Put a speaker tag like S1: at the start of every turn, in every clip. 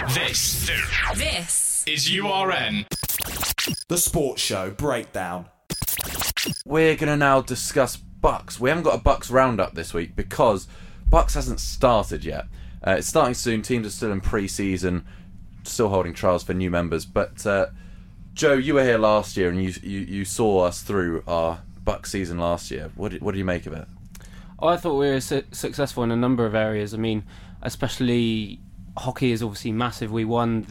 S1: This is URN.
S2: The Sports Show Breakdown.
S3: We're going to now discuss Bucks. We haven't got a Bucks roundup this week because Bucks hasn't started yet. It's starting soon. Teams are still in pre-season, still holding trials for new members. But Joe, you were here last year and you saw us through our Bucks season last year. What do you make of it?
S4: Oh, I thought we were successful in a number of areas. I mean, especially hockey is obviously massive. We won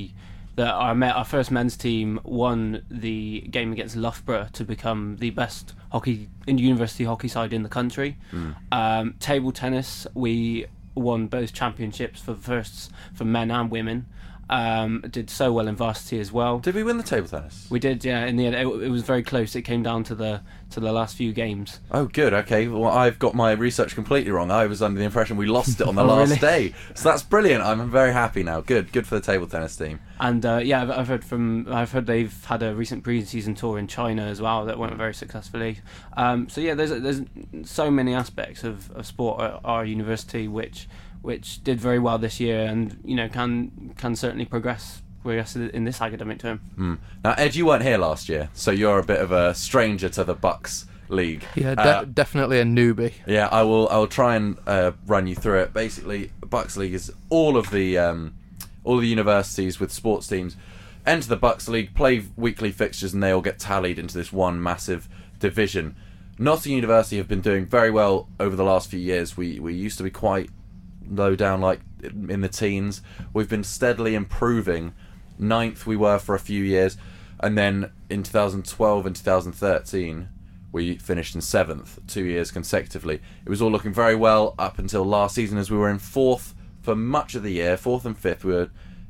S4: our first men's team won the game against Loughborough to become the best university hockey side in the country. Table tennis, we won both championships for firsts for men and women. Did so well in varsity as well.
S3: Did we win the table tennis?
S4: We did, yeah. In the end, it was very close. It came down to the last few games.
S3: Oh, good. Okay. Well, I've got my research completely wrong. I was under the impression we lost it on the last day. So that's brilliant. I'm very happy now. Good for the table tennis team. And
S4: I've heard they've had a recent pre-season tour in China as well that went very successfully. So yeah, there's so many aspects of sport at our university which did very well this year, and can certainly progress in this academic term.
S3: Now, Ed, you weren't here last year, so you're a bit of a stranger to the Bucks League.
S5: Yeah, definitely a newbie.
S3: Yeah, I will try and run you through it. Basically, Bucks League is all of the universities with sports teams enter the Bucks League, play weekly fixtures, and they all get tallied into this one massive division. Nottingham University have been doing very well over the last few years. We used to be quite low down, like in the teens. We've been steadily improving. 9th we were for a few years, and then in 2012 and 2013 we finished in 7th 2 years consecutively. It was all looking very well up until last season, as we were in 4th for much of the year. 4th and 5th we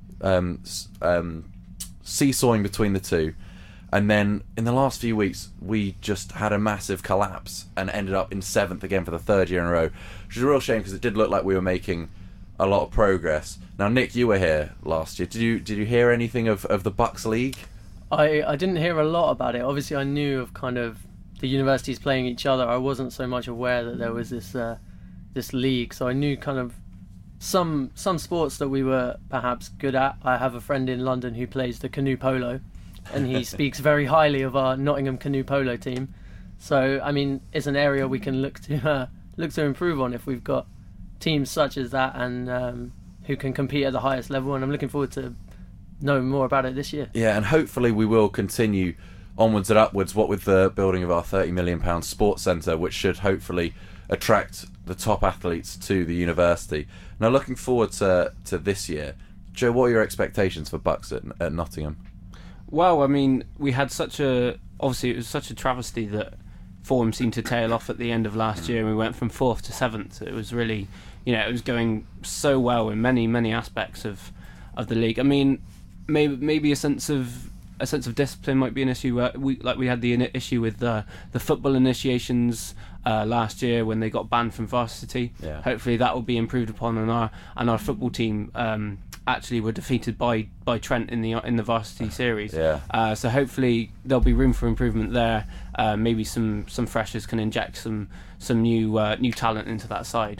S3: were seesawing between the two, and then in the last few weeks we just had a massive collapse and ended up in 7th again for the 3rd year in a row, which is a real shame because it did look like we were making a lot of progress. Now, Nick, you were here last year. Did you hear anything of the Bucks League?
S6: I didn't hear a lot about it. Obviously, I knew of kind of the universities playing each other. I wasn't so much aware that there was this league. So I knew kind of some sports that we were perhaps good at. I have a friend in London who plays the canoe polo, and he speaks very highly of our Nottingham canoe polo team. So I mean, it's an area we can look to improve on if we've got teams such as that, and who can compete at the highest level, and I'm looking forward to knowing more about it this year.
S3: Yeah, and hopefully we will continue onwards and upwards, what with the building of our £30 million sports centre, which should hopefully attract the top athletes to the university. Now, looking forward to this year, Joe, what are your expectations for Bucks at Nottingham?
S4: Well, I mean, we had obviously it was such a travesty that form seemed to tail off at the end of last year, and we went from 4th to 7th. It was really, it was going so well in many aspects of the league. I mean, maybe a sense of discipline might be an issue. We had the issue with the football initiations last year when they got banned from varsity.
S3: Yeah.
S4: Hopefully that will be improved upon, and our football team actually were defeated by Trent in the varsity series.
S3: Yeah.
S4: So hopefully there'll be room for improvement there. Maybe some freshers can inject some new talent into that side.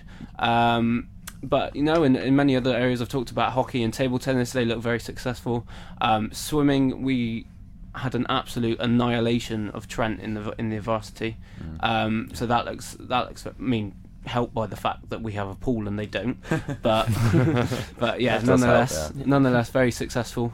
S4: But in many other areas, I've talked about hockey and table tennis. They look very successful. Swimming, we had an absolute annihilation of Trent in the varsity. So that looks. I mean, helped by the fact that we have a pool and they don't. But yeah, nonetheless, very successful.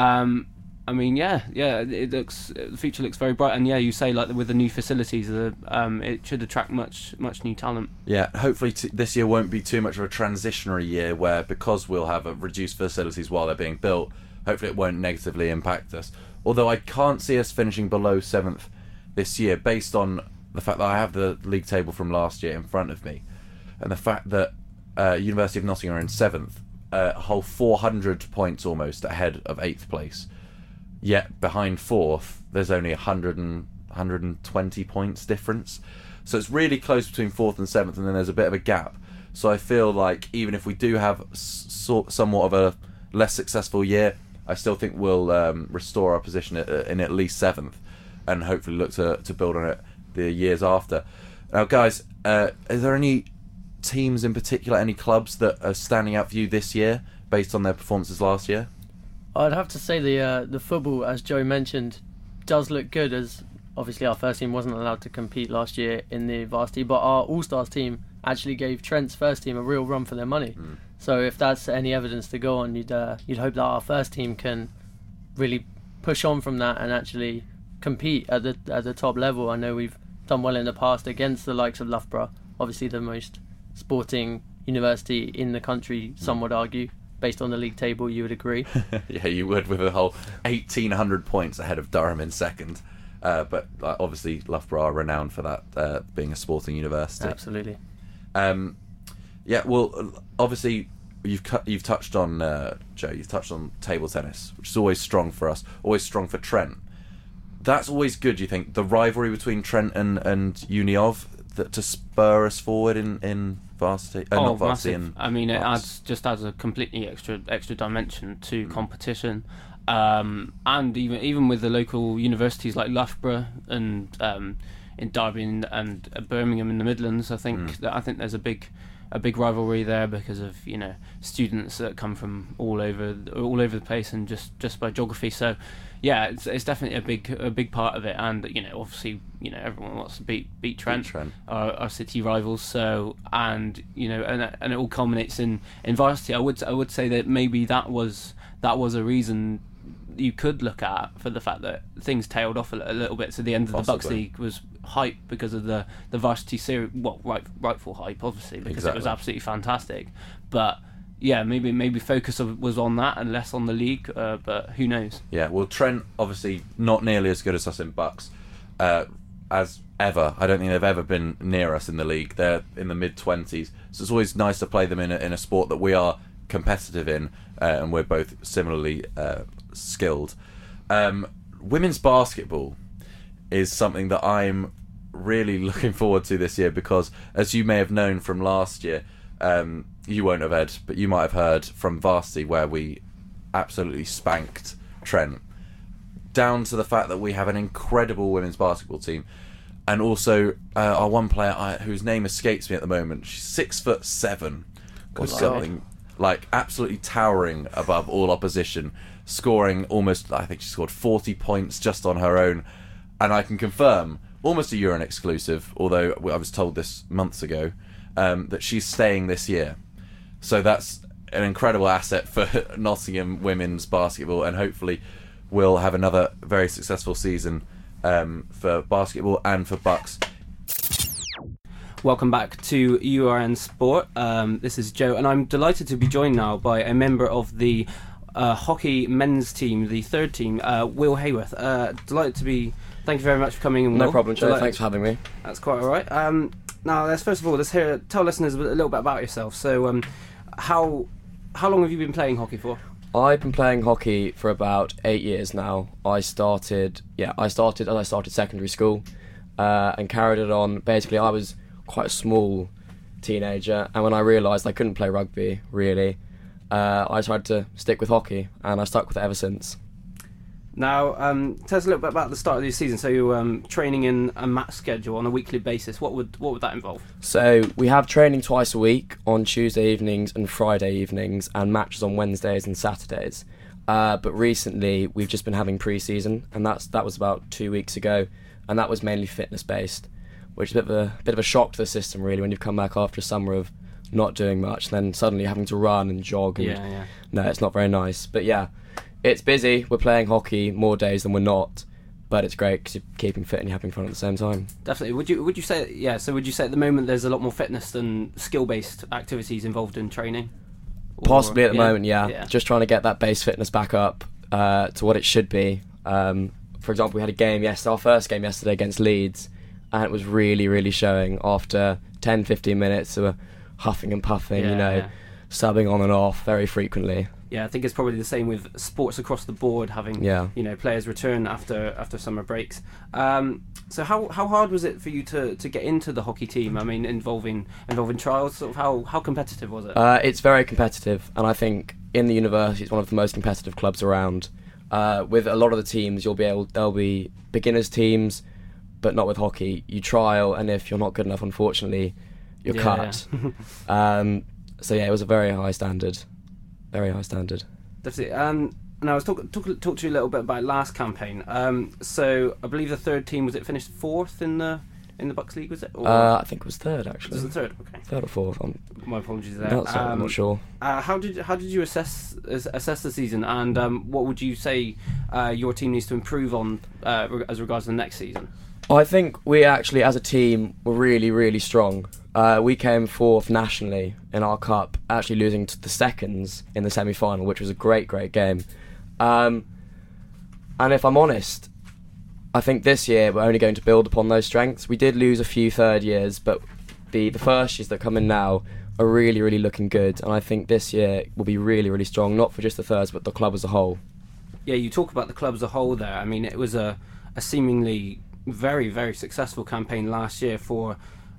S4: I mean, the future looks very bright, and yeah, you say like with the new facilities, it should attract much new talent.
S3: Yeah, hopefully this year won't be too much of a transitionary year where, because we'll have reduced facilities while they're being built, hopefully it won't negatively impact us. Although I can't see us finishing below 7th this year, based on the fact that I have the league table from last year in front of me, and the fact that University of Nottingham are in 7th, a whole 400 points almost ahead of 8th place. Yet behind 4th, there's only 120 points difference. So it's really close between 4th and 7th, and then there's a bit of a gap. So I feel like even if we do have somewhat of a less successful year, I still think we'll restore our position in at least 7th, and hopefully look to build on it the years after. Now, guys, are there any teams in particular, any clubs that are standing out for you this year based on their performances last year?
S6: I'd have to say the football, as Joe mentioned, does look good, as obviously our first team wasn't allowed to compete last year in the varsity, but our All-Stars team actually gave Trent's first team a real run for their money. So if that's any evidence to go on, you'd hope that our first team can really push on from that and actually compete at the top level. I know we've done well in the past against the likes of Loughborough, obviously the most sporting university in the country, some would argue. Based on the league table, you would agree.
S3: Yeah, you would, with a whole 1,800 points ahead of Durham in second. But obviously Loughborough are renowned for that, being a sporting university.
S6: Absolutely.
S3: Yeah, well, obviously you've touched on, Joe, you've touched on table tennis, which is always strong for us, always strong for Trent. That's always good, you think, the rivalry between Trent and Uni of, to spur us forward in varsity? Not varsity.
S4: Massive. I mean, it adds a completely extra dimension to competition. And even with the local universities like Loughborough and in Derby and Birmingham in the Midlands, I think there's a big rivalry there because of students that come from all over the place and just by geography. So yeah, it's definitely a big part of it. And obviously everyone wants to beat Trent. Our city rivals. So and it all culminates in varsity. I would say that maybe that was a reason you could look at for the fact that things tailed off a little bit. So the end of the Bucks League was hype because of the varsity series. Well, rightful hype, obviously, because it was absolutely fantastic. But yeah, maybe focus was on that and less on the league. But who knows? Yeah,
S3: well, Trent obviously not nearly as good as us in Bucks as ever. I don't think they've ever been near us in the league. They're in the mid-20s, so it's always nice to play them in a sport that we are competitive in, and we're both similarly skilled. Women's basketball is something that I'm really looking forward to this year because, as you may have known from last year, you won't have, Ed, but you might have heard from varsity where we absolutely spanked Trent, down to the fact that we have an incredible women's basketball team. And also our one player whose name escapes me at the moment, she's 6'7", or something like absolutely towering above all opposition, scoring almost, I think she scored 40 points just on her own. And I can confirm, almost a Uran exclusive, although I was told this months ago, that she's staying this year. So that's an incredible asset for Nottingham women's basketball, and hopefully we'll have another very successful season for basketball and for Bucks.
S4: Welcome back to URN Sport. This is Joe, and I'm delighted to be joined now by a member of the hockey men's team, the third team, Will Hayworth. Delighted to be. Thank you very much for coming in, Will.
S7: No problem, Joe. Delighted. Thanks for having me.
S4: That's quite all right. Now, first of all, let's tell listeners a little bit about yourself. So, how long have you been playing hockey for?
S7: I've been playing hockey for about 8 years now. I started as I started secondary school, and carried it on. Basically, I was quite a small teenager, and when I realised I couldn't play rugby, really, I tried to stick with hockey, and I've stuck with it ever since.
S4: Now, tell us a little bit about the start of the season. So you're training in a match schedule on a weekly basis. What would that involve?
S7: So we have training twice a week on Tuesday evenings and Friday evenings, and matches on Wednesdays and Saturdays. But recently we've just been having pre-season, and that was about 2 weeks ago, and that was mainly fitness based, which is a bit of a shock to the system, really, when you've come back after a summer of not doing much, and then suddenly having to run and jog. And no, it's not very nice. But yeah, it's busy. We're playing hockey more days than we're not, but it's great because you're keeping fit and you're having fun at the same time.
S4: Definitely. Would you say So would you say at the moment there's a lot more fitness than skill-based activities involved in training?
S7: Possibly at the moment, yeah. Just trying to get that base fitness back up to what it should be. For example, we had a game our first game yesterday against Leeds, and it was really, really showing. After 10-15 minutes, we were huffing and puffing, subbing on and off very frequently.
S4: Yeah, I think it's probably the same with sports across the board, having players return after summer breaks. So how hard was it for you to get into the hockey team? I mean, involving trials. Sort of how competitive was it?
S7: It's very competitive, and I think in the university it's one of the most competitive clubs around. With a lot of the teams, there'll be beginners teams, but not with hockey. You trial, and if you're not good enough, unfortunately, you're cut. So yeah, it was a very high standard. very high standard.
S4: Definitely. And I was talk to you a little bit about last campaign. So I believe the third team, was it finished fourth in the Bucks League, was it? Or
S7: I think it was third, actually.
S4: was it third? Okay.
S7: Third or fourth.
S4: My apologies there.
S7: I'm not sure.
S4: How did you assess the season, and what would you say your team needs to improve on as regards to the next season?
S7: I think we actually, as a team, were really, really strong. We came fourth nationally in our cup, actually losing to the seconds in the semi-final, which was a great, great game. And if I'm honest, I think this year we're only going to build upon those strengths. We did lose a few third years, but the first years that come in now are really, really looking good. And I think this year will be really, really strong, not for just the thirds, but the club as a whole.
S4: Yeah, you talk about the club as a whole there. I mean, it was a seemingly very, very successful campaign last year for...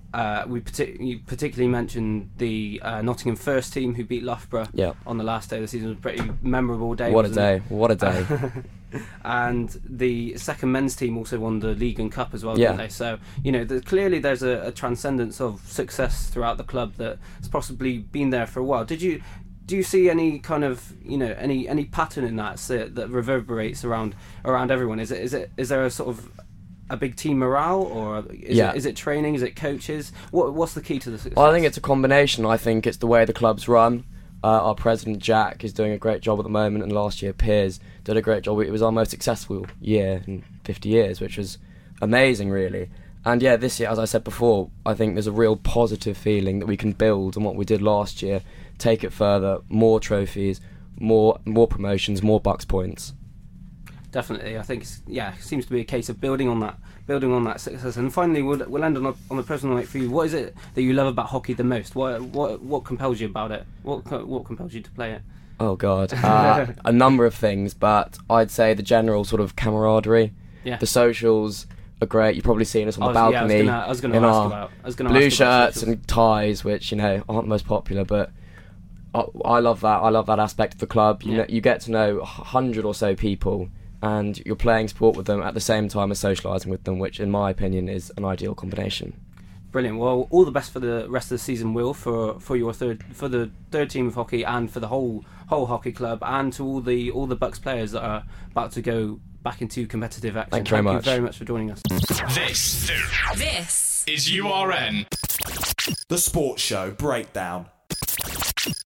S4: you particularly mentioned the Nottingham first team who beat Loughborough on the last day of the season. It was a pretty memorable day.
S7: What a day. What a day.
S4: And the second men's team also won the league and cup as well,
S7: Yeah.
S4: didn't they? So, clearly there's a transcendence of success throughout the club that's possibly been there for a while. Do you see any kind of any pattern in that reverberates around everyone? Is there a sort of a big team morale, or is it training? Is it coaches? What's the key to the success?
S7: Well, I think it's a combination. I think it's the way the club's run. Our president Jack is doing a great job at the moment, and last year Piers did a great job. It was our most successful year in 50 years, which was amazing, really. And yeah, this year, as I said before, I think there's a real positive feeling that we can build on what we did last year, take it further, more trophies, more promotions, more Bucks points.
S4: Definitely, I think it seems to be a case of building on that success. And finally, we'll end on a personal note for you. What is it that you love about hockey the most? What compels you about it? What compels you to play it?
S7: Oh God, a number of things, but I'd say the general sort of camaraderie. Yeah. The socials are great. You've probably seen us on the balcony.
S4: I was going to ask about
S7: blue shirts and ties, which aren't the most popular, but I love that. I love that aspect of the club. You get to know 100 or so people, and you're playing sport with them at the same time as socialising with them, which in my opinion is an ideal combination.
S4: Brilliant. Well, all the best for the rest of the season, Will, for the third team of hockey, and for the whole hockey club, and to all the Bucks players that are about to go back into competitive action.
S7: Thank you
S4: very much for joining us.
S1: This is URN.
S2: The Sports Show Breakdown.